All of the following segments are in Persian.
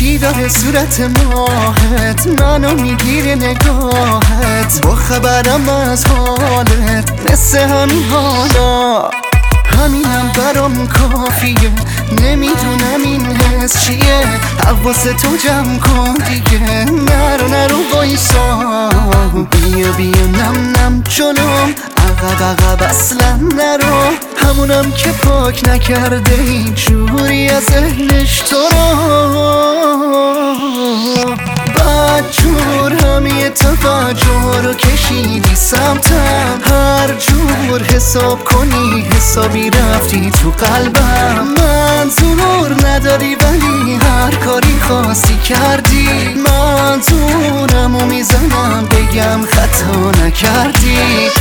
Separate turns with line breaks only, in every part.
چی داره صورت ماهت منو میگیره نگاهت، با خبرم از حالت مثل همین حالا، همینم برام کافیه، نمیدونم این حس چیه، حواس تو جمع کن دیگه، نرو وایسا، بیا نم نم جلوم، عقب اصلا نرو، همونم که پاک نکرده این جوری از ذهنش تو رو، بدجور همه توجه رو کشیدی سمتم، هر جور حساب کنی حسابی رفتی تو قلبم، منظور نداری ولی هر کاری خواستی کردی، منظورمو میزنم بگم خطا نکردی.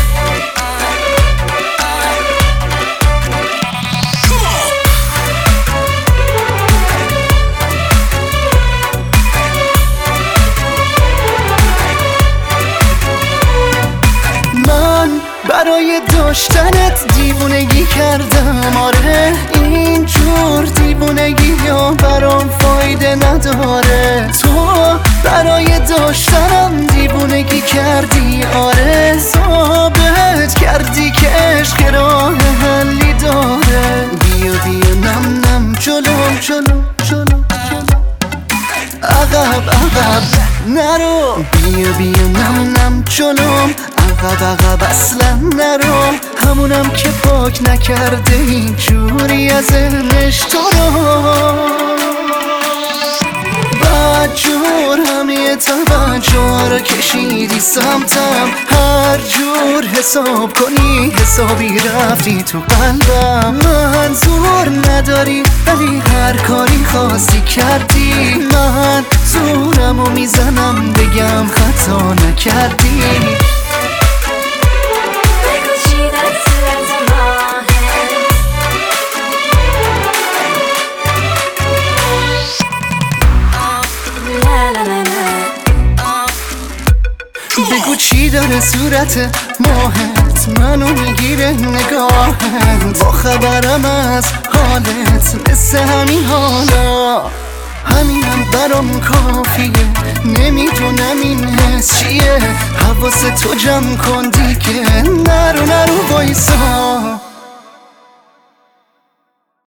برای داشتنت دیوونگی کردم، آره اینجور دیوونگی ها برام فایده نداره، تو برای داشتنم دیوونگی کردی، آره ثابت کردی که عشق راه حلی داره، بیا نم نم جلو عقب نرو، بیا نم نم جلوم، عقب اصلا نرو، همونم که پاک نکرده این جوری از ذهنش تو رو، بدجور همه توجه رو کشیدی سمتم، هر جور حساب کنی حسابی رفتی تو قلبم، منظور نداری ولی هر کاری خواستی کردی، من زورمو میزنم بگم خطا نکردی. بگو چی داره صورت ماهت منو میگیره نگاهت، با خبرم از حالت مثل همین حالا، همینم برام کافیه، نمیدونم این حس چیه، حواس تو جمع کن دیگه، نرو وایسا.